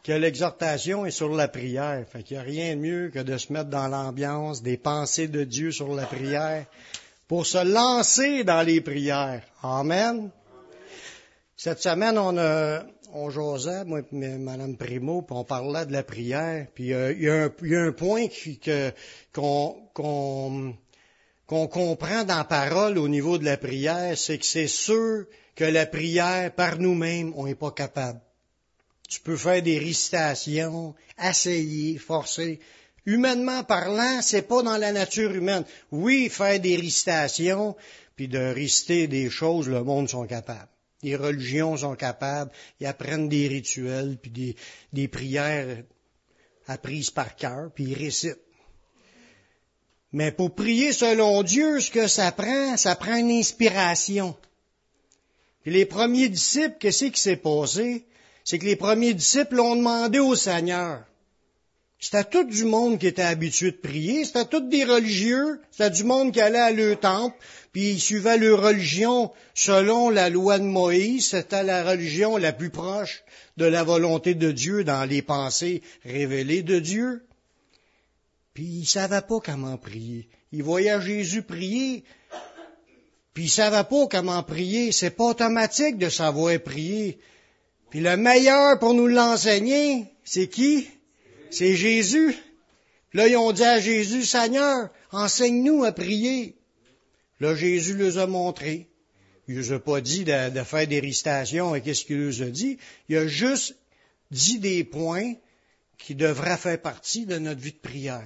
que l'exhortation est sur la prière. Fait qu'il n'y a rien de mieux que de se mettre dans l'ambiance des pensées de Dieu sur la prière pour se lancer dans les prières. Amen. Cette semaine, on jasait, moi et Mme Primo, puis on parlait de la prière. Puis il y a un point qu'on comprend dans la parole au niveau de la prière, c'est que c'est sûr que la prière, par nous-mêmes, on n'est pas capable. Tu peux faire des récitations, essayer, forcer. Humainement parlant, c'est pas dans la nature humaine. Oui, faire des récitations, puis de réciter des choses, le monde sont capables. Les religions sont capables, ils apprennent des rituels, puis des prières apprises par cœur, puis ils récitent. Mais pour prier selon Dieu, ce que ça prend une inspiration. Puis les premiers disciples, qu'est-ce qui s'est passé? C'est que les premiers disciples ont demandé au Seigneur. C'était tout du monde qui était habitué de prier, c'était tous des religieux, c'était du monde qui allait à leur temple, puis ils suivaient leur religion selon la loi de Moïse, c'était la religion la plus proche de la volonté de Dieu dans les pensées révélées de Dieu. Puis ils savaient pas comment prier. Ils voyaient Jésus prier, puis ils savaient pas comment prier. C'est pas automatique de savoir prier. Puis le meilleur pour nous l'enseigner, c'est qui? C'est Jésus. Là, ils ont dit à Jésus, Seigneur, enseigne-nous à prier. Là, Jésus les a montrés. Il ne les a pas dit de faire des récitations et qu'est-ce qu'il les a dit. Il a juste dit des points qui devraient faire partie de notre vie de prière.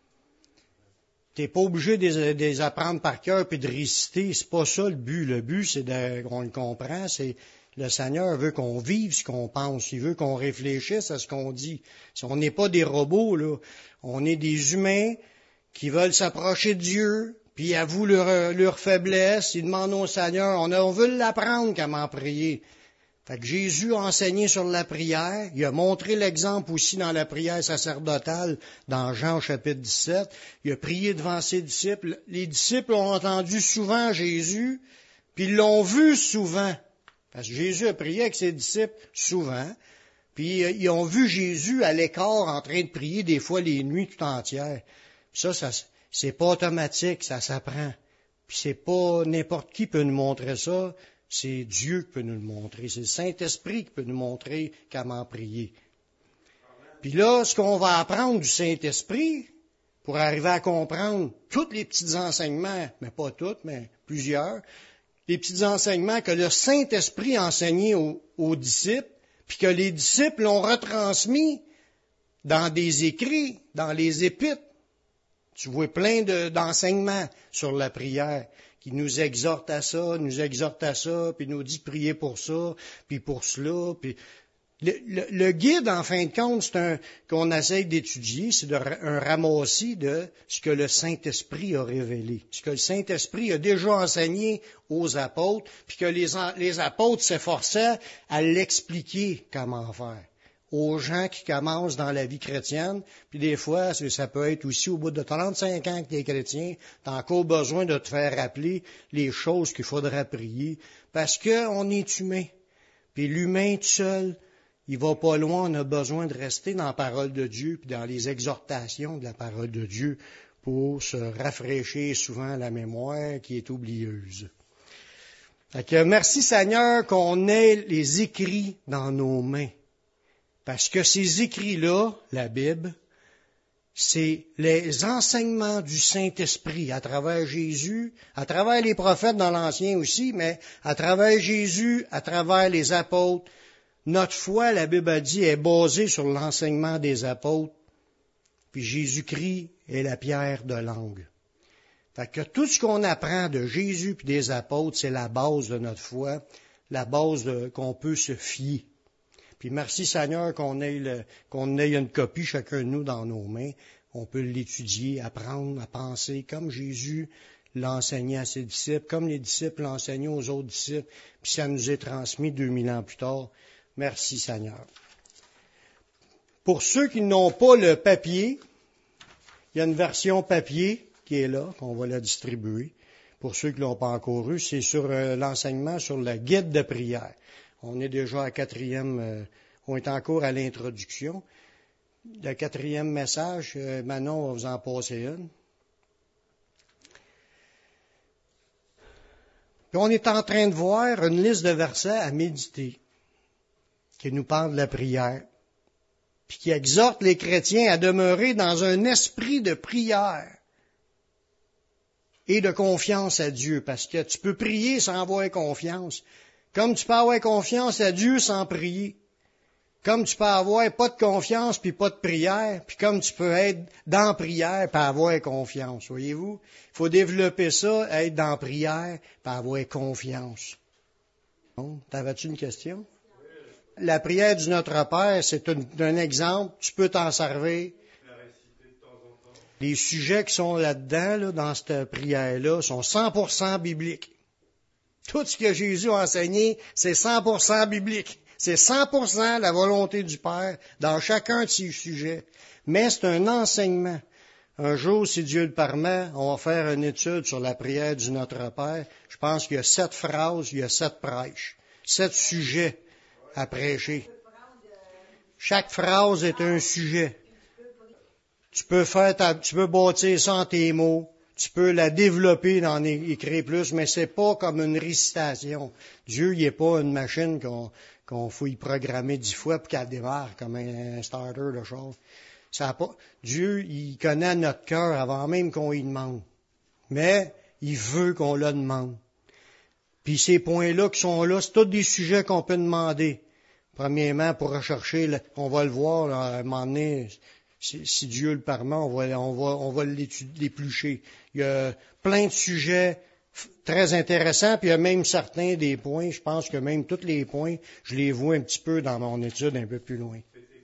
T'es pas obligé de les apprendre par cœur puis de réciter. C'est pas ça le but. Le but, c'est qu'on le comprend, c'est le Seigneur veut qu'on vive ce qu'on pense. Il veut qu'on réfléchisse à ce qu'on dit. On n'est pas des robots, là. On est des humains qui veulent s'approcher de Dieu, puis ils avouent leur faiblesse. Ils demandent au Seigneur, on veut l'apprendre comment prier. Fait que Jésus a enseigné sur la prière. Il a montré l'exemple aussi dans la prière sacerdotale dans Jean chapitre 17. Il a prié devant ses disciples. Les disciples ont entendu souvent Jésus, puis ils l'ont vu souvent. Parce que Jésus a prié avec ses disciples souvent, puis ils ont vu Jésus à l'écart en train de prier des fois les nuits tout entières. Puis ça c'est pas automatique, ça s'apprend. Puis c'est pas n'importe qui peut nous montrer ça, c'est Dieu qui peut nous le montrer, c'est le Saint-Esprit qui peut nous montrer comment prier. Puis là, ce qu'on va apprendre du Saint-Esprit, pour arriver à comprendre tous les petits enseignements, mais pas tous, mais plusieurs, les petits enseignements que le Saint-Esprit a enseignés aux disciples, puis que les disciples l'ont retransmis dans des écrits, dans les épîtres. Tu vois plein d'enseignements sur la prière qui nous exhortent à ça, puis nous dit prier pour ça, puis pour cela, puis le guide, en fin de compte, qu'on essaie d'étudier, c'est un ramassis de ce que le Saint-Esprit a révélé, ce que le Saint-Esprit a déjà enseigné aux apôtres, puis que les apôtres s'efforçaient à l'expliquer comment faire aux gens qui commencent dans la vie chrétienne. Puis des fois, ça peut être aussi au bout de 35 ans que tu es chrétien, tu as encore besoin de te faire rappeler les choses qu'il faudra prier, parce qu'on est humain. Puis l'humain tout seul, il va pas loin, on a besoin de rester dans la parole de Dieu, puis dans les exhortations de la parole de Dieu, pour se rafraîchir souvent la mémoire qui est oublieuse. Fait que merci Seigneur qu'on ait les écrits dans nos mains. Parce que ces écrits-là, la Bible, c'est les enseignements du Saint-Esprit à travers Jésus, à travers les prophètes dans l'Ancien aussi, mais à travers Jésus, à travers les apôtres. Notre foi, la Bible a dit, est basée sur l'enseignement des apôtres, puis Jésus-Christ est la pierre de langue. Fait que tout ce qu'on apprend de Jésus puis des apôtres, c'est la base de notre foi, la base qu'on peut se fier. Puis merci Seigneur qu'on ait une copie chacun de nous dans nos mains. On peut l'étudier, apprendre à penser comme Jésus l'a enseigné à ses disciples, comme les disciples l'ont enseigné aux autres disciples, puis ça nous est transmis 2000 ans plus tard. Merci Seigneur. Pour ceux qui n'ont pas le papier, il y a une version papier qui est là, qu'on va la distribuer. Pour ceux qui ne l'ont pas encore eu, c'est sur l'enseignement sur le guide de prière. On est déjà On est encore à l'introduction. Le 4e message, Manon va vous en passer une. Puis on est en train de voir une liste de versets à méditer, qui nous parle de la prière, puis qui exhorte les chrétiens à demeurer dans un esprit de prière et de confiance à Dieu, parce que tu peux prier sans avoir confiance, comme tu peux avoir confiance à Dieu sans prier, comme tu peux avoir pas de confiance puis pas de prière, puis comme tu peux être dans la prière puis avoir confiance, voyez-vous? Il faut développer ça, être dans la prière puis avoir confiance. Bon, t'avais-tu une question? La prière du Notre Père, c'est un exemple, tu peux t'en servir. Les sujets qui sont là-dedans, là, dans cette prière-là, sont 100% bibliques. Tout ce que Jésus a enseigné, c'est 100% biblique. C'est 100% la volonté du Père dans chacun de ces sujets. Mais c'est un enseignement. Un jour, si Dieu le permet, on va faire une étude sur la prière du Notre Père. Je pense qu'il y a 7 phrases, il y a 7 prêches, 7 sujets à prêcher. Chaque phrase est un sujet. Tu peux bâtir ça en tes mots. Tu peux la développer, d'en écrire plus, mais c'est pas comme une récitation. Dieu, il est pas une machine qu'on faut y programmer 10 fois pour qu'elle démarre comme un starter de choses. Dieu, il connaît notre cœur avant même qu'on y demande. Mais il veut qu'on le demande. Puis ces points-là qui sont là, c'est tous des sujets qu'on peut demander. Premièrement, pour rechercher, on va le voir là, à un moment donné, si Dieu le permet, on va l'éplucher. Il y a plein de sujets très intéressants, puis il y a même certains des points, je pense que même tous les points, je les vois un petit peu dans mon étude un peu plus loin.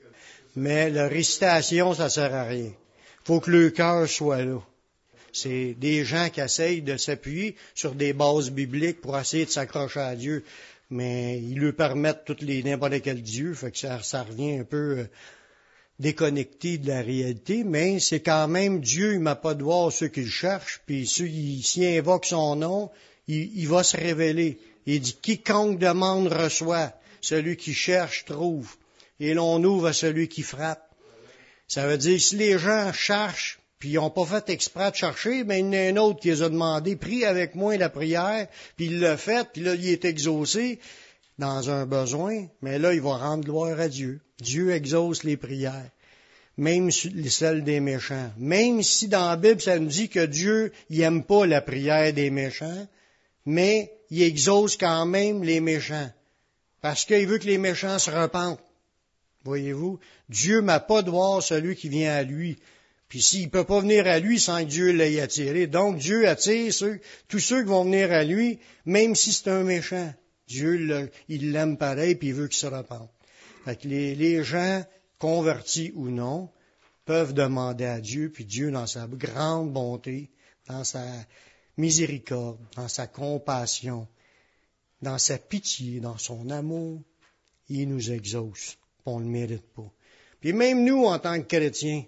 Mais la récitation, ça sert à rien. Faut que le cœur soit là. C'est des gens qui essayent de s'appuyer sur des bases bibliques pour essayer de s'accrocher à Dieu, mais ils lui permettent n'importe quel Dieu, fait que ça revient un peu déconnecté de la réalité, mais c'est quand même Dieu, il m'a pas de voir ceux qui le cherchent, puis s'il invoque son nom, il va se révéler. Il dit, quiconque demande reçoit, celui qui cherche trouve, et l'on ouvre à celui qui frappe. Ça veut dire, si les gens cherchent, puis ils n'ont pas fait exprès de chercher, mais il y en a un autre qui les a demandé, prie avec moi la prière, puis il l'a fait, puis là, il est exaucé dans un besoin, mais là, il va rendre gloire à Dieu. Dieu exauce les prières, même celles des méchants. Même si dans la Bible, ça nous dit que Dieu, il aime pas la prière des méchants, mais il exauce quand même les méchants, parce qu'il veut que les méchants se repentent. Voyez-vous, Dieu n'a pas de voir celui qui vient à lui. Puis s'il ne peut pas venir à lui sans que Dieu l'ait attiré. Donc Dieu attire tous ceux qui vont venir à lui, même si c'est un méchant. Dieu, il l'aime pareil, puis il veut qu'il se repente. Fait que les gens, convertis ou non, peuvent demander à Dieu, puis Dieu, dans sa grande bonté, dans sa miséricorde, dans sa compassion, dans sa pitié, dans son amour, il nous exauce. On ne le mérite pas. Puis même nous, en tant que chrétiens,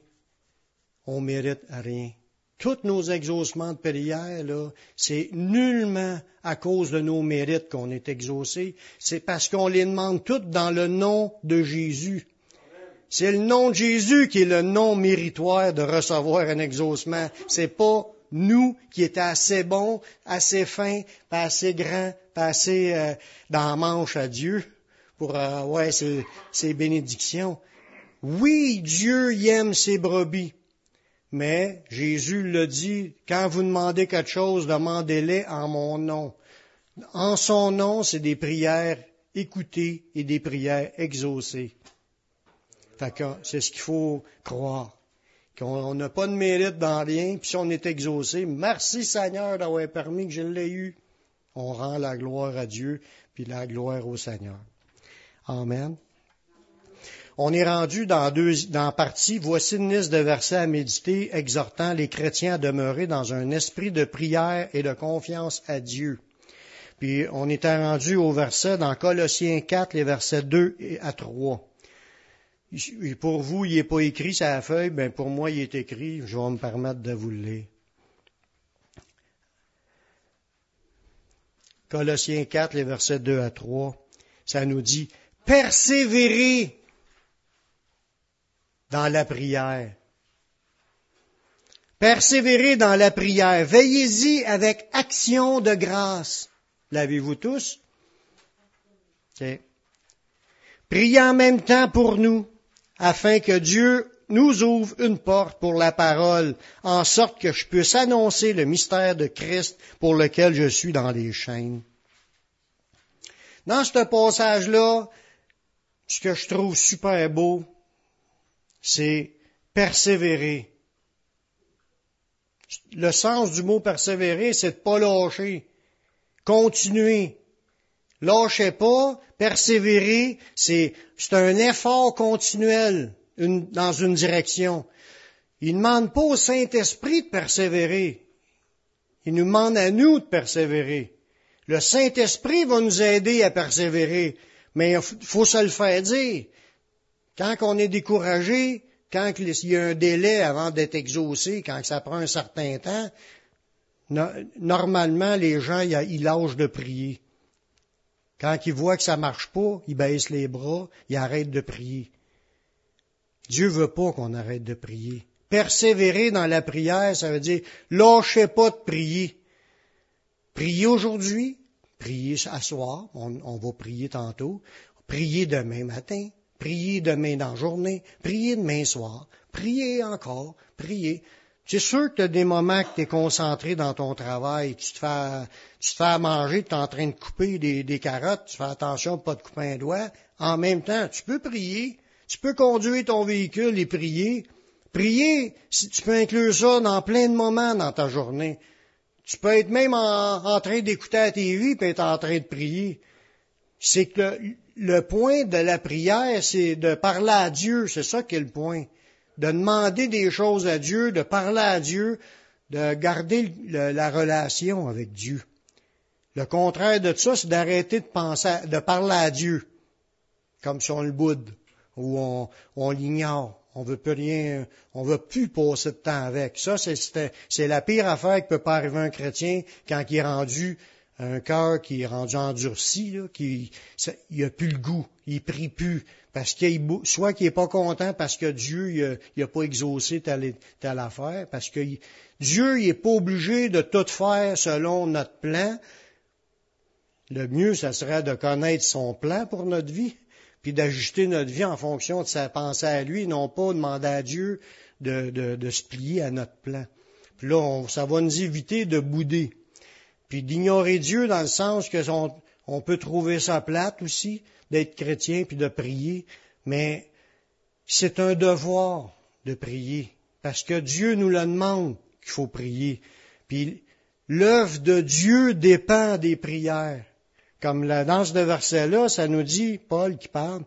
on mérite rien. Tous nos exaucements de prière, là, c'est nullement à cause de nos mérites qu'on est exaucés. C'est parce qu'on les demande toutes dans le nom de Jésus. C'est le nom de Jésus qui est le nom méritoire de recevoir un exaucement. C'est pas nous qui étions assez bons, assez fins, pas assez grands, pas assez dans la manche à Dieu pour avoir ces bénédictions. Oui, Dieu y aime ses brebis. Mais Jésus l'a dit, quand vous demandez quelque chose, demandez-les en mon nom. En son nom, c'est des prières écoutées et des prières exaucées. Fait que c'est ce qu'il faut croire. Qu'on n'a pas de mérite dans rien, puis si on est exaucé, merci Seigneur d'avoir permis que je l'ai eu. On rend la gloire à Dieu, puis la gloire au Seigneur. Amen. On est rendu dans la partie, voici une liste de versets à méditer, exhortant les chrétiens à demeurer dans un esprit de prière et de confiance à Dieu. Puis on était rendu au verset dans Colossiens 4, les versets 2 à 3. Et pour vous, il n'est pas écrit sur la feuille, ben pour moi, il est écrit, je vais me permettre de vous le lire. Colossiens 4, les versets 2 à 3, ça nous dit, persévérez dans la prière. Persévérez dans la prière. Veillez-y avec action de grâce. L'avez-vous tous? Okay. Priez en même temps pour nous, afin que Dieu nous ouvre une porte pour la parole, en sorte que je puisse annoncer le mystère de Christ pour lequel je suis dans les chaînes. Dans ce passage-là, ce que je trouve super beau, c'est persévérer. Le sens du mot persévérer, c'est de pas lâcher, continuer. Lâchez pas, persévérer, c'est un effort continuel dans une direction. Il ne demande pas au Saint-Esprit de persévérer. Il nous demande à nous de persévérer. Le Saint-Esprit va nous aider à persévérer, mais il faut se le faire dire. Quand on est découragé, quand il y a un délai avant d'être exaucé, quand ça prend un certain temps, normalement, les gens, ils lâchent de prier. Quand ils voient que ça marche pas, ils baissent les bras, ils arrêtent de prier. Dieu veut pas qu'on arrête de prier. Persévérer dans la prière, ça veut dire lâchez pas de prier. Priez aujourd'hui, priez à soir, on va prier tantôt, priez demain matin, priez demain dans la journée, priez demain soir, priez encore, priez. C'est sûr que tu as des moments que tu es concentré dans ton travail, tu te fais à manger, tu es en train de couper des carottes, tu fais attention de pas te couper un doigt. En même temps, tu peux prier, tu peux conduire ton véhicule et prier. Prier, si tu peux inclure ça dans plein de moments dans ta journée. Tu peux être même en train d'écouter la TV et être en train de prier. C'est que le point de la prière, c'est de parler à Dieu, c'est ça qui est le point. De demander des choses à Dieu, de parler à Dieu, de garder la relation avec Dieu. Le contraire de ça, c'est d'arrêter de parler à Dieu, comme si on le boude, ou on l'ignore. On veut plus rien, on veut plus passer de temps avec. Ça, c'est la pire affaire qui peut pas arriver à un chrétien quand il est rendu un cœur qui est rendu endurci, là, il a plus le goût, il prie plus, parce soit qu'il est pas content parce que Dieu il a pas exaucé telle affaire, parce que Dieu il est pas obligé de tout faire selon notre plan. Le mieux, ça serait de connaître son plan pour notre vie, puis d'ajuster notre vie en fonction de sa pensée à lui, non pas demander à Dieu de se plier à notre plan. Puis là, ça va nous éviter de bouder. Puis d'ignorer Dieu dans le sens que on peut trouver ça plate aussi, d'être chrétien puis de prier, mais c'est un devoir de prier, parce que Dieu nous le demande qu'il faut prier. Puis l'œuvre de Dieu dépend des prières. Comme dans ce verset-là, ça nous dit, Paul qui parle,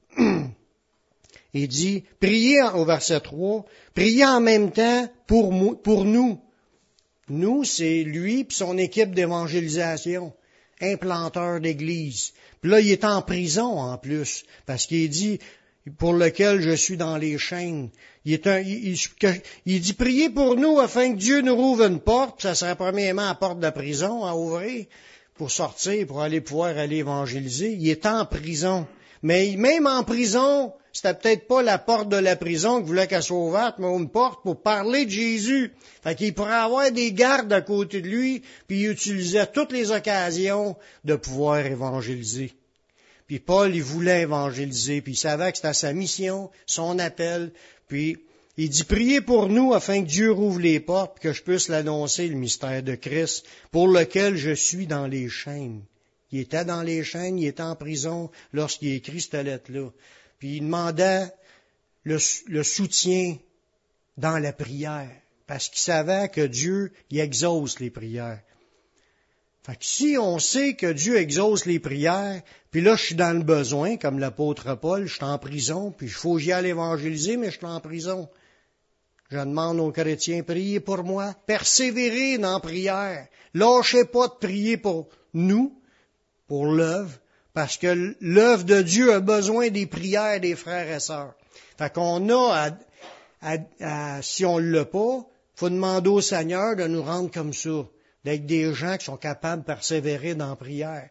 il dit, priez au verset 3, priez en même temps pour nous. Nous, c'est lui puis son équipe d'évangélisation, implanteur d'église. Puis là, il est en prison en plus, parce qu'il dit, pour lequel je suis dans les chaînes. Il dit, priez pour nous afin que Dieu nous rouvre une porte, puis ça serait premièrement la porte de la prison à ouvrir, pour sortir, pour pouvoir aller évangéliser. Il est en prison. Mais même en prison, c'était peut-être pas la porte de la prison qui voulait qu'elle soit ouverte, mais une porte pour parler de Jésus. Fait qu'il pourrait avoir des gardes à côté de lui, puis il utilisait toutes les occasions de pouvoir évangéliser. Puis Paul, il voulait évangéliser, puis il savait que c'était sa mission, son appel, puis il dit, priez pour nous afin que Dieu rouvre les portes, que je puisse l'annoncer, le mystère de Christ, pour lequel je suis dans les chaînes. Il était dans les chaînes, il était en prison lorsqu'il a écrit cette lettre-là. Puis il demandait le soutien dans la prière, parce qu'il savait que Dieu, il exauce les prières. Fait que si on sait que Dieu exauce les prières, puis là je suis dans le besoin, comme l'apôtre Paul, je suis en prison, puis il faut que j'y aille évangéliser, mais je suis en prison. Je demande aux chrétiens, priez pour moi, persévérez dans la prière, lâchez pas de prier pour nous, pour l'œuvre, parce que l'œuvre de Dieu a besoin des prières des frères et sœurs. Fait qu'on a, si on ne l'a pas, faut demander au Seigneur de nous rendre comme ça, d'être des gens qui sont capables de persévérer dans la prière.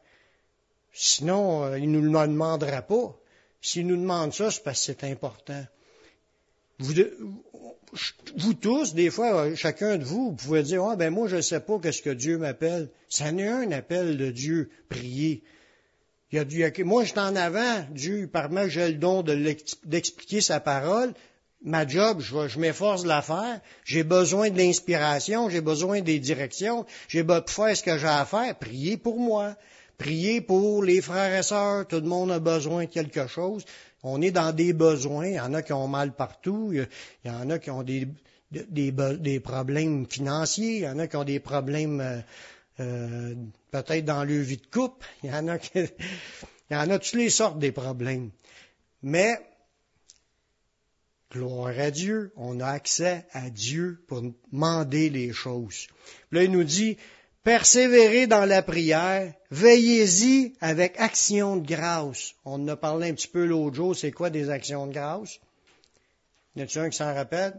Sinon, il ne nous le demandera pas. S'il nous demande ça, c'est parce que c'est important. vous tous, des fois, chacun de vous, vous pouvez dire, ah, ben moi, je ne sais pas qu'est-ce que Dieu m'appelle. Ça n'est un appel de Dieu, prier. Moi, je suis en avant, Dieu, il permet que j'ai le don d'expliquer sa parole. Ma job, je m'efforce de la faire. J'ai besoin de l'inspiration, j'ai besoin des directions, j'ai besoin de faire ce que j'ai à faire. Priez pour moi. Priez pour les frères et sœurs. Tout le monde a besoin de quelque chose. On est dans des besoins. Il y en a qui ont mal partout. Il y en a qui ont des problèmes financiers. Il y en a qui ont des problèmes peut-être dans leur vie de couple. Il y en a toutes les sortes des problèmes. Mais gloire à Dieu, on a accès à Dieu pour demander les choses. Puis là, il nous dit, persévérez dans la prière, veillez-y avec action de grâce. On en a parlé un petit peu l'autre jour, c'est quoi des actions de grâce? Y en a-t-il un qui s'en rappelle?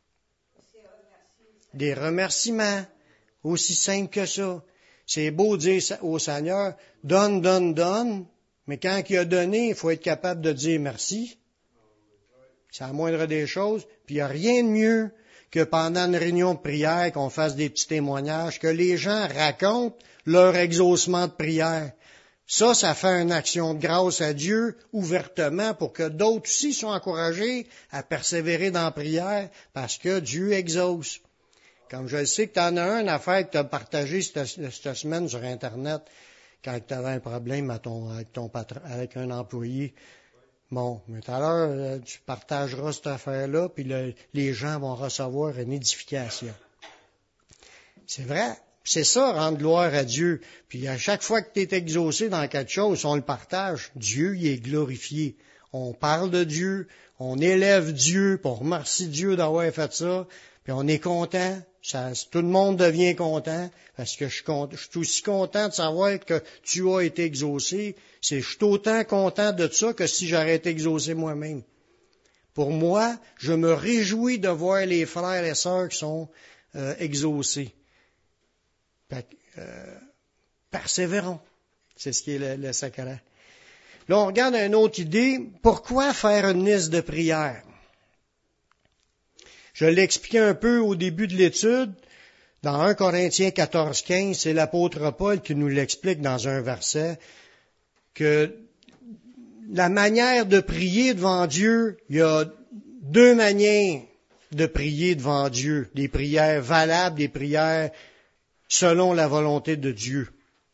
Des remerciements, aussi simple que ça. C'est beau de dire au Seigneur, donne, donne, donne, mais quand il a donné, il faut être capable de dire merci. C'est la moindre des choses. Puis il n'y a rien de mieux que pendant une réunion de prière, qu'on fasse des petits témoignages, que les gens racontent leur exaucement de prière. Ça fait une action de grâce à Dieu ouvertement pour que d'autres aussi soient encouragés à persévérer dans la prière parce que Dieu exauce. Comme je sais que tu en as une affaire que tu as partagée cette semaine sur Internet quand tu avais un problème avec un employé. Bon, mais tout à l'heure, tu partageras cette affaire-là, puis les gens vont recevoir une édification. C'est vrai. C'est ça, rendre gloire à Dieu. Puis à chaque fois que tu es exaucé dans quelque chose, on le partage, Dieu y est glorifié. On parle de Dieu, on élève Dieu, puis on remercie Dieu d'avoir fait ça, puis on est content. Tout le monde devient content, parce que je suis aussi content de savoir que tu as été exaucé. Je suis autant content de ça que si j'aurais été exaucé moi-même. Pour moi, je me réjouis de voir les frères et sœurs qui sont exaucés. Persévérons. C'est ce qui est le secret. Là, on regarde une autre idée. Pourquoi faire une liste de prières? Je l'ai expliqué un peu au début de l'étude. Dans 1 Corinthiens 14-15, c'est l'apôtre Paul qui nous l'explique dans un verset, que la manière de prier devant Dieu, il y a deux manières de prier devant Dieu. Des prières valables, des prières selon la volonté de Dieu.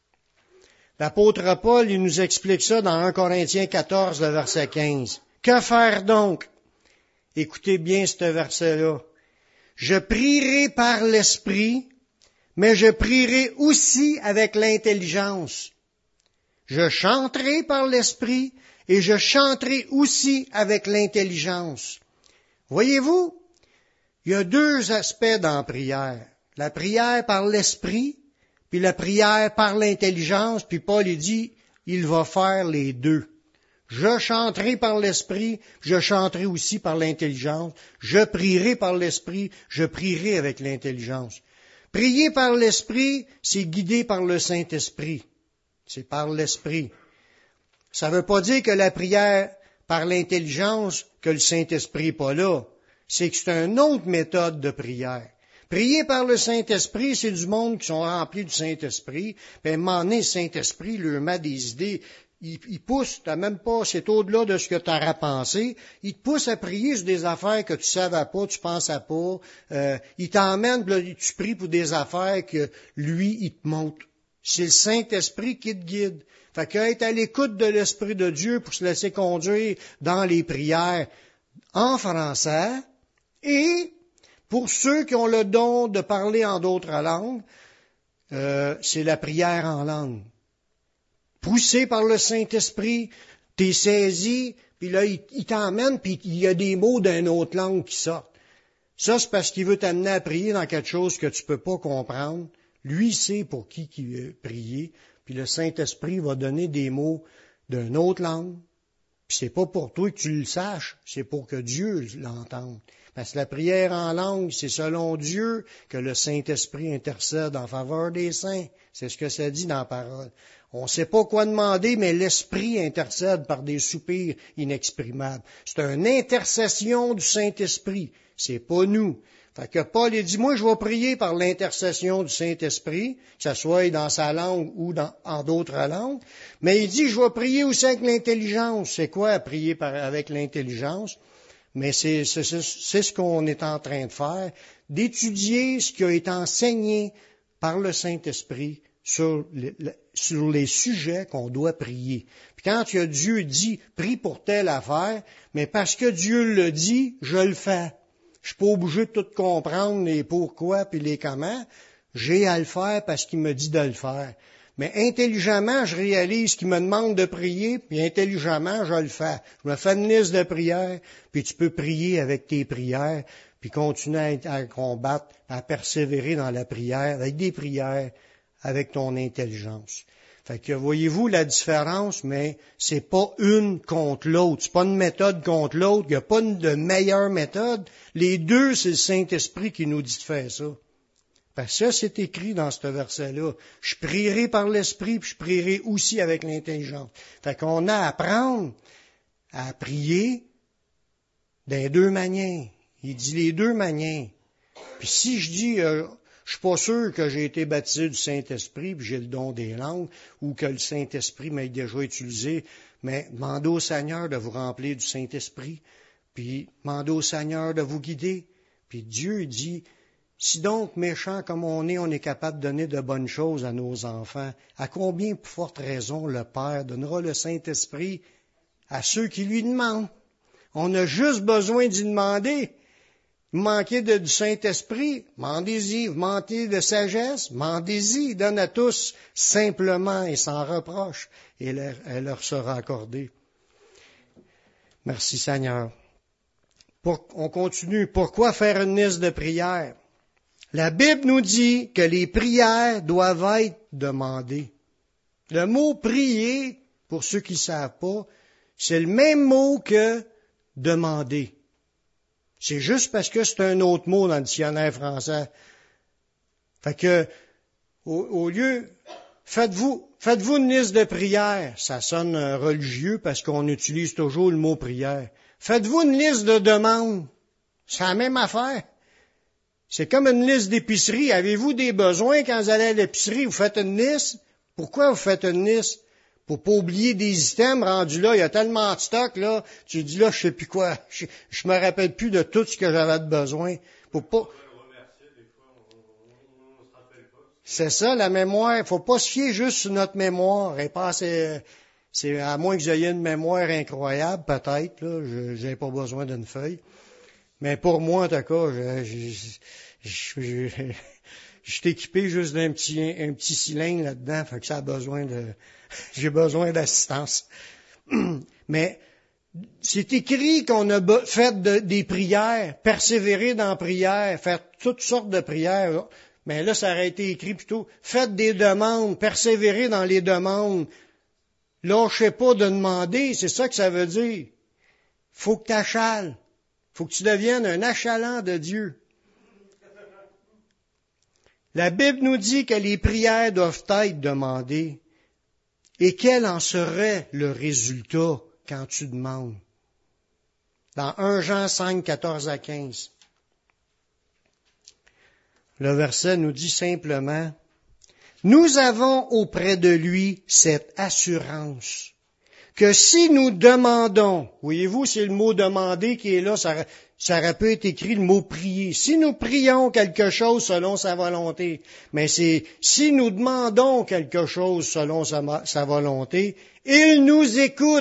L'apôtre Paul, il nous explique ça dans 1 Corinthiens 14, le verset 15. Que faire donc? Écoutez bien ce verset-là. Je prierai par l'esprit, mais je prierai aussi avec l'intelligence. Je chanterai par l'esprit et je chanterai aussi avec l'intelligence. Voyez-vous, il y a deux aspects dans la prière. La prière par l'esprit, puis la prière par l'intelligence, puis Paul il dit, il va faire les deux. Je chanterai par l'esprit, je chanterai aussi par l'intelligence. Je prierai par l'esprit, je prierai avec l'intelligence. Prier par l'esprit, c'est guidé par le Saint-Esprit. C'est par l'esprit. Ça ne veut pas dire que la prière par l'intelligence, que le Saint-Esprit n'est pas là. C'est que c'est une autre méthode de prière. Prier par le Saint-Esprit, c'est du monde qui sont remplis du Saint-Esprit. Puis à un moment donné, le Saint-Esprit leur met des idées. Il pousse, t'as même pas, c'est au-delà de ce que tu aurais pensé. Il te pousse à prier sur des affaires que tu savais pas, tu pensais pas. Il t'emmène, là, tu pries pour des affaires que lui, il te montre. C'est le Saint-Esprit qui te guide. Fait qu'être à l'écoute de l'Esprit de Dieu pour se laisser conduire dans les prières en français et pour ceux qui ont le don de parler en d'autres langues, c'est la prière en langue. Poussé par le Saint-Esprit, t'es saisi, puis là, il t'emmène, puis il y a des mots d'une autre langue qui sortent. Ça, c'est parce qu'il veut t'amener à prier dans quelque chose que tu peux pas comprendre. Lui, il sait pour qui veut prier, puis le Saint-Esprit va donner des mots d'une autre langue. Puis c'est pas pour toi que tu le saches, c'est pour que Dieu l'entende. Parce que la prière en langue, c'est selon Dieu que le Saint-Esprit intercède en faveur des saints. C'est ce que ça dit dans la parole. On ne sait pas quoi demander, mais l'Esprit intercède par des soupirs inexprimables. C'est une intercession du Saint-Esprit. C'est pas nous. Fait que Paul il dit, moi je vais prier par l'intercession du Saint-Esprit, que ce soit dans sa langue ou en d'autres langues, mais il dit, je vais prier aussi avec l'intelligence. C'est quoi prier avec l'intelligence? Mais c'est ce qu'on est en train de faire, d'étudier ce qui a été enseigné par le Saint-Esprit sur les sujets qu'on doit prier. Puis quand Dieu dit, prie pour telle affaire, mais parce que Dieu le dit, je le fais. Je suis pas obligé de tout comprendre, les pourquoi puis les comment. J'ai à le faire parce qu'il me dit de le faire. Mais intelligemment, je réalise qu'il me demande de prier, puis intelligemment, je le fais. Je me fais une liste de prières, puis tu peux prier avec tes prières, puis continuer à combattre, à persévérer dans la prière, avec des prières, avec ton intelligence. Fait que voyez-vous la différence, mais c'est pas une contre l'autre. C'est pas une méthode contre l'autre. Il n'y a pas de meilleure méthode. Les deux, c'est le Saint-Esprit qui nous dit de faire ça. Parce que ça, c'est écrit dans ce verset-là. Je prierai par l'Esprit, puis je prierai aussi avec l'intelligence. Fait qu'on a à apprendre à prier des deux manières. Il dit les deux manières. Puis si je dis, je suis pas sûr que j'ai été baptisé du Saint-Esprit, puis j'ai le don des langues, ou que le Saint-Esprit m'ait déjà utilisé, mais demandez au Seigneur de vous remplir du Saint-Esprit, puis demandez au Seigneur de vous guider. Puis Dieu dit, si donc, méchant comme on est capable de donner de bonnes choses à nos enfants, à combien plus forte raison le Père donnera le Saint-Esprit à ceux qui lui demandent? On a juste besoin d'y demander. Vous manquez du Saint-Esprit, demandez-y. Vous manquez de sagesse, demandez-y. Il donne à tous simplement et sans reproche, et elle leur sera accordée. Merci Seigneur. On continue. Pourquoi faire une liste de prières? La Bible nous dit que les prières doivent être demandées. Le mot prier, pour ceux qui ne savent pas, c'est le même mot que demander. C'est juste parce que c'est un autre mot dans le dictionnaire français. Fait que, au lieu, faites-vous une liste de prières. Ça sonne religieux parce qu'on utilise toujours le mot prière. Faites-vous une liste de demandes. C'est la même affaire. C'est comme une liste d'épicerie. Avez-vous des besoins quand vous allez à l'épicerie? Vous faites une liste. Pourquoi vous faites une liste? Pour pas oublier des items rendus là. Il y a tellement de stock, là. Tu dis là, je sais plus quoi. Je me rappelle plus de tout ce que j'avais de besoin. Pour pas. C'est ça, la mémoire. Faut pas se fier juste sur notre mémoire. Et pas, c'est à moins que vous ayez une mémoire incroyable, peut-être, là. J'ai pas besoin d'une feuille. Mais pour moi, en tout cas, je suis équipé juste d'un petit cylindre là-dedans, fait que ça a besoin j'ai besoin d'assistance. Mais c'est écrit qu'on a fait des prières, persévérer dans la prière, faire toutes sortes de prières. Mais là, ça aurait été écrit plutôt, faites des demandes, persévérer dans les demandes. Lâchez pas de demander, c'est ça que ça veut dire. Faut que tu achales. Faut que tu deviennes un achalant de Dieu. La Bible nous dit que les prières doivent être demandées. Et quel en serait le résultat quand tu demandes? Dans 1 Jean 5, 14 à 15. Le verset nous dit simplement, « Nous avons auprès de lui cette assurance que si nous demandons, voyez-vous, c'est le mot demander qui est là, ça aurait pu être écrit le mot prier. Si nous prions quelque chose selon sa volonté, mais c'est si nous demandons quelque chose selon sa volonté, il nous écoute.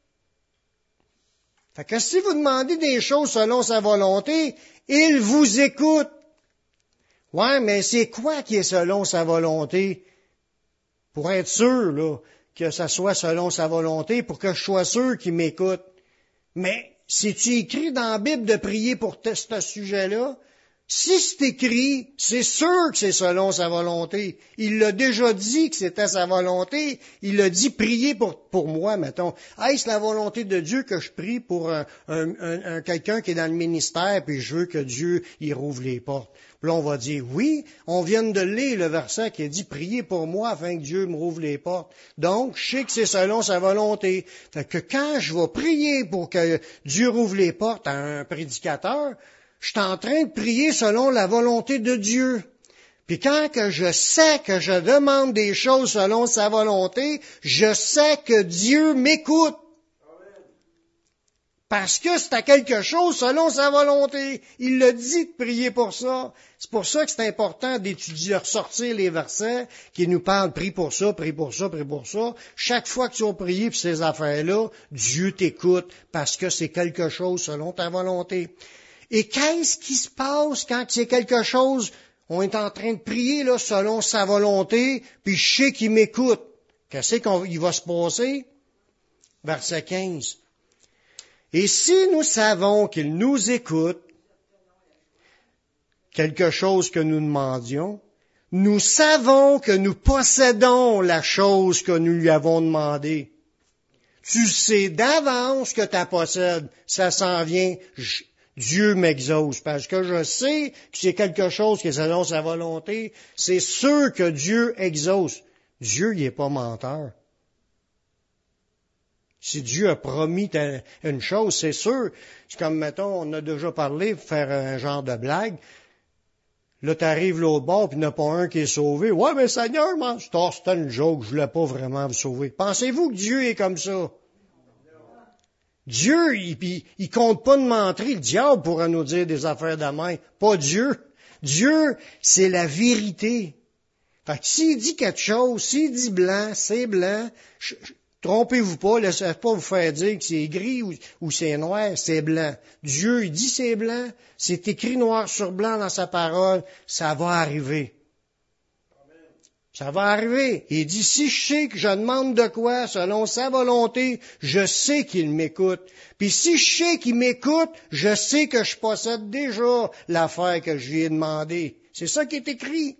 Fait que si vous demandez des choses selon sa volonté, il vous écoute. Ouais, mais c'est quoi qui est selon sa volonté? Pour être sûr, là, que ça soit selon sa volonté, pour que je sois sûr qu'il m'écoute. Mais, c'est-tu écrit dans la Bible de prier pour ce sujet-là? Si c'est écrit, c'est sûr que c'est selon sa volonté. Il l'a déjà dit que c'était sa volonté. Il a dit prier pour moi, mettons. Est-ce la volonté de Dieu que je prie pour quelqu'un qui est dans le ministère, puis je veux que Dieu y rouvre les portes? Puis là, on va dire, oui, on vient de lire le verset qui a dit, priez pour moi afin que Dieu me rouvre les portes. Donc, je sais que c'est selon sa volonté. Fait que quand je vais prier pour que Dieu rouvre les portes à un prédicateur, je suis en train de prier selon la volonté de Dieu. Puis quand que je sais que je demande des choses selon sa volonté, je sais que Dieu m'écoute. Parce que c'est à quelque chose selon sa volonté. Il l'a dit de prier pour ça. C'est pour ça que c'est important d'étudier, de ressortir les versets qui nous parlent, prie pour ça, prie pour ça, prie pour ça. Chaque fois que tu vas prier pour ces affaires-là, Dieu t'écoute parce que c'est quelque chose selon ta volonté. Et qu'est-ce qui se passe quand c'est quelque chose, on est en train de prier là, selon sa volonté, puis je sais qu'il m'écoute. Qu'est-ce qu'il va se passer? Verset 15. Et si nous savons qu'il nous écoute, quelque chose que nous demandions, nous savons que nous possédons la chose que nous lui avons demandée. Tu sais d'avance que tu la possèdes, ça s'en vient. Dieu m'exauce, parce que je sais que c'est quelque chose qui est selon sa volonté. C'est sûr que Dieu exauce. Dieu, il n'est pas menteur. Si Dieu a promis une chose, c'est sûr. C'est comme, mettons, on a déjà parlé, pour faire un genre de blague. Là, t'arrives l'autre bord, puis il n'y en a pas un qui est sauvé. Ouais, mais Seigneur, c'était une joke, je voulais pas vraiment vous sauver. Pensez-vous que Dieu est comme ça? Dieu, il compte pas de mentir. Le diable pourra nous dire des affaires de main. Pas Dieu. Dieu, c'est la vérité. Fait que s'il dit quelque chose, s'il dit blanc, c'est blanc. Trompez-vous pas, laissez pas vous faire dire que c'est gris ou c'est noir, c'est blanc. Dieu, il dit c'est blanc, c'est écrit noir sur blanc dans sa parole, ça va arriver. Ça va arriver. Il dit, si je sais que je demande de quoi, selon sa volonté, je sais qu'il m'écoute. Puis si je sais qu'il m'écoute, je sais que je possède déjà l'affaire que je lui ai demandé. C'est ça qui est écrit.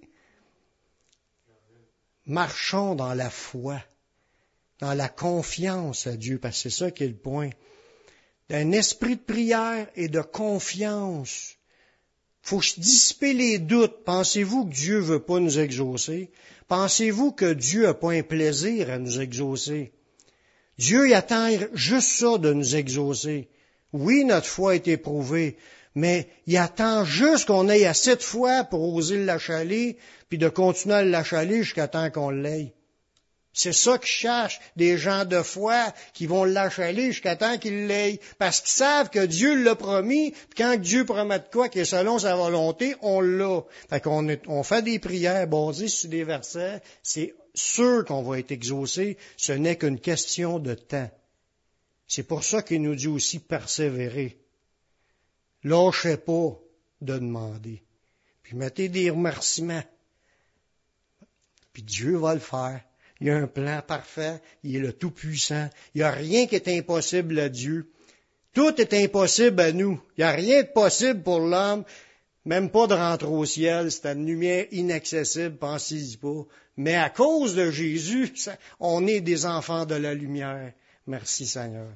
Marchons dans la foi, dans la confiance à Dieu, parce que c'est ça qui est le point. Un esprit de prière et de confiance. Faut dissiper les doutes. Pensez-vous que Dieu veut pas nous exaucer? Pensez-vous que Dieu n'a pas un plaisir à nous exaucer? Dieu, il attend juste ça de nous exaucer. Oui, notre foi est éprouvée, mais il attend juste qu'on ait assez de foi pour oser l'achaler, puis de continuer à l'achaler jusqu'à temps qu'on l'ait. C'est ça qu'ils cherchent, des gens de foi qui vont l'achaler jusqu'à temps qu'ils l'aient. Parce qu'ils savent que Dieu l'a promis, puis quand Dieu promet de quoi qui est selon sa volonté, on l'a. Fait qu'on fait des prières basées sur des versets, c'est sûr qu'on va être exaucé, ce n'est qu'une question de temps. C'est pour ça qu'il nous dit aussi persévérer. Lâchez pas de demander. Puis mettez des remerciements. Puis Dieu va le faire. Il y a un plan parfait, il est le Tout-Puissant. Il n'y a rien qui est impossible à Dieu. Tout est impossible à nous. Il n'y a rien de possible pour l'homme, même pas de rentrer au ciel. C'est une lumière inaccessible, pensez-y pas. Mais à cause de Jésus, on est des enfants de la lumière. Merci Seigneur.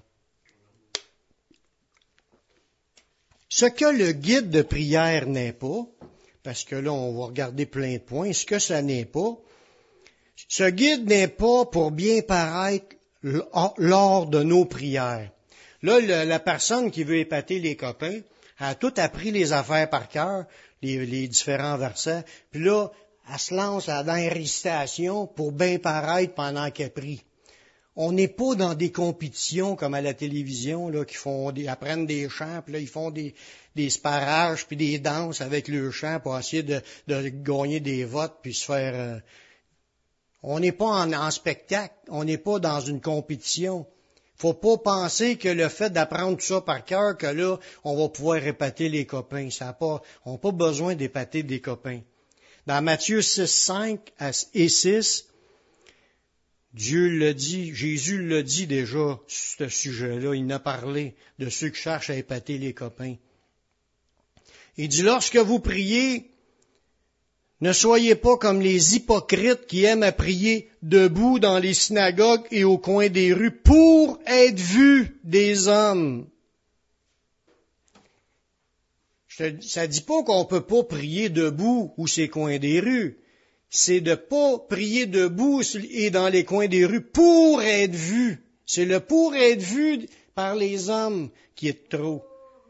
Ce que le guide de prière n'est pas, parce que là, on va regarder plein de points, ce que ça n'est pas, ce guide n'est pas pour bien paraître lors de nos prières. Là, la personne qui veut épater les copains a tout appris les affaires par cœur, les différents versets, puis là, elle se lance dans une récitation pour bien paraître pendant qu'elle prie. On n'est pas dans des compétitions comme à la télévision, là, apprennent des chants, puis là, ils font des sparages, puis des danses avec le chant pour essayer de gagner des votes, puis se faire... On n'est pas en spectacle, on n'est pas dans une compétition. Faut pas penser que le fait d'apprendre tout ça par cœur, que là, on va pouvoir épater les copains. On n'a pas besoin d'épater des copains. Dans Matthieu 6, 5 et 6, Dieu le dit, Jésus le dit déjà sur ce sujet-là. Il en a parlé de ceux qui cherchent à épater les copains. Il dit, lorsque vous priez, ne soyez pas comme les hypocrites qui aiment à prier debout dans les synagogues et au coin des rues pour être vus des hommes. Ça dit pas qu'on peut pas prier debout ou ces coins des rues. C'est de pas prier debout et dans les coins des rues pour être vu. C'est le pour être vu par les hommes qui est trop.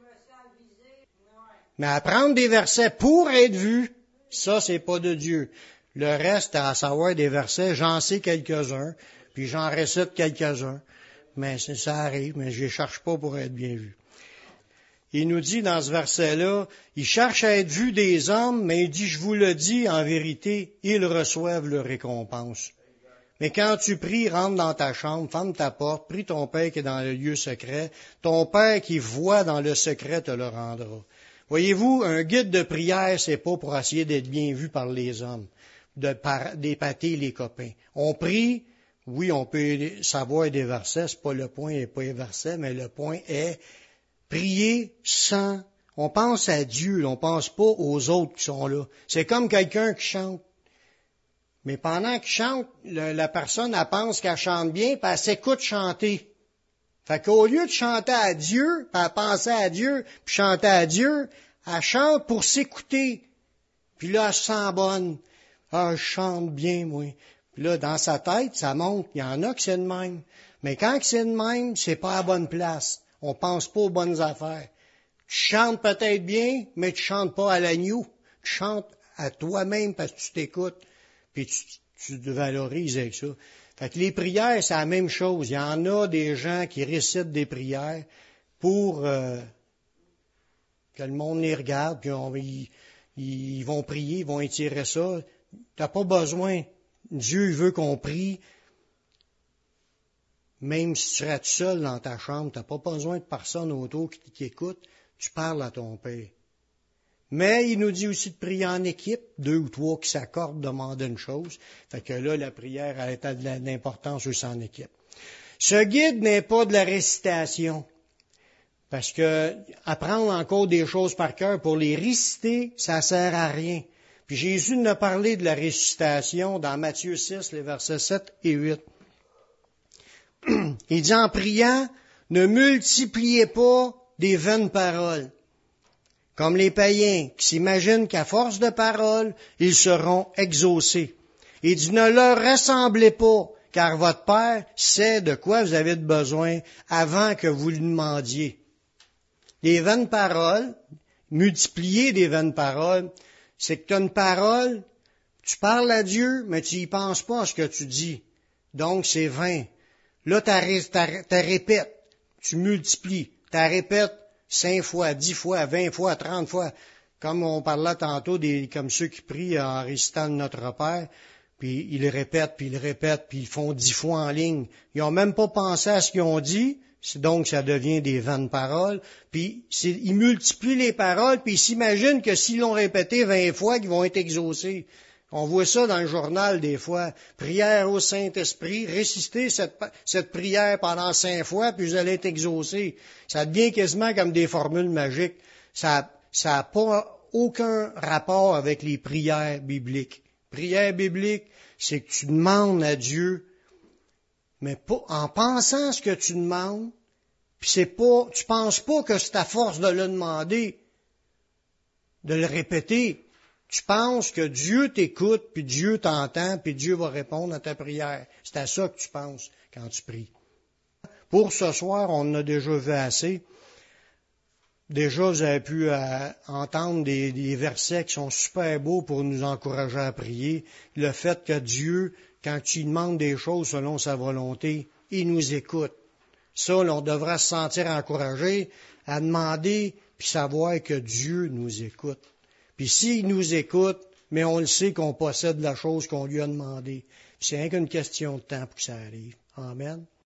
Mais apprendre des versets pour être vu, ça, c'est pas de Dieu. Le reste, à savoir des versets, j'en sais quelques-uns, puis j'en récite quelques-uns. Mais ça arrive, mais je les cherche pas pour être bien vu. Il nous dit dans ce verset-là, il cherche à être vu des hommes, mais il dit, je vous le dis, en vérité, ils reçoivent leur récompense. Mais quand tu pries, rentre dans ta chambre, ferme ta porte, prie ton Père qui est dans le lieu secret. Ton Père qui voit dans le secret te le rendra. Voyez-vous, un guide de prière, c'est pas pour essayer d'être bien vu par les hommes, d'épater les copains. On prie, oui, on peut savoir des versets, c'est pas le point, et pas les versets, mais le point est prier sans, on pense à Dieu, on pense pas aux autres qui sont là. C'est comme quelqu'un qui chante. Mais pendant qu'il chante, la personne, elle pense qu'elle chante bien, puis elle s'écoute chanter. Fait qu'au lieu de chanter à Dieu, puis elle pensait à Dieu, puis chanter à Dieu, elle chante pour s'écouter. Puis là, elle se sent bonne. Ah, je chante bien, moi. Puis là, dans sa tête, ça monte. Il y en a qui c'est de même. Mais quand c'est de même, c'est pas à la bonne place. On pense pas aux bonnes affaires. Tu chantes peut-être bien, mais tu chantes pas à l'agneau. Tu chantes à toi-même parce que tu t'écoutes. Puis tu te valorises avec ça. Fait que les prières, c'est la même chose. Il y en a des gens qui récitent des prières pour que le monde les regarde, puis ils vont prier, ils vont étirer ça. T'as pas besoin. Dieu veut qu'on prie. Même si tu serais tout seul dans ta chambre, t'as pas besoin de personne autour qui écoute. Tu parles à ton Père. Mais il nous dit aussi de prier en équipe, 2 ou 3 qui s'accordent, demander une chose. Fait que là, la prière a de l'importance aussi en équipe. Ce guide n'est pas de la récitation. Parce que apprendre encore des choses par cœur pour les réciter, ça sert à rien. Puis Jésus nous a parlé de la récitation dans Matthieu 6, les versets 7 et 8. Il dit en priant, ne multipliez pas des vaines paroles. Comme les païens qui s'imaginent qu'à force de paroles, ils seront exaucés. Il dit, ne leur ressemblez pas, car votre Père sait de quoi vous avez besoin avant que vous le demandiez. Les vaines paroles, multiplier des vaines paroles, c'est que tu as une parole, tu parles à Dieu, mais tu y penses pas à ce que tu dis. Donc, c'est vain. Là, tu répètes, tu multiplies, tu répètes 5 fois, 10 fois, 20 fois, 30 fois, comme on parlait tantôt, comme ceux qui prient en récitant Notre Père, puis ils répètent, puis ils font 10 fois en ligne. Ils n'ont même pas pensé à ce qu'ils ont dit, donc ça devient des vaines paroles, puis ils multiplient les paroles, puis ils s'imaginent que s'ils l'ont répété 20 fois, qu'ils vont être exaucés. On voit ça dans le journal des fois. Prière au Saint-Esprit, récitez cette prière pendant 5 fois, puis vous allez être exaucés. Ça devient quasiment comme des formules magiques. Ça n'a pas aucun rapport avec les prières bibliques. Prière biblique, c'est que tu demandes à Dieu, mais pas en pensant ce que tu demandes, puis tu penses pas que c'est à force de le demander, de le répéter. Tu penses que Dieu t'écoute, puis Dieu t'entend, puis Dieu va répondre à ta prière. C'est à ça que tu penses quand tu pries. Pour ce soir, on en a déjà vu assez. Déjà, vous avez pu entendre des versets qui sont super beaux pour nous encourager à prier. Le fait que Dieu, quand tu lui demandes des choses selon sa volonté, il nous écoute. Ça, on devra se sentir encouragé à demander, puis savoir que Dieu nous écoute. Puis s'il nous écoute, mais on le sait qu'on possède la chose qu'on lui a demandé. C'est rien qu'une question de temps pour que ça arrive. Amen.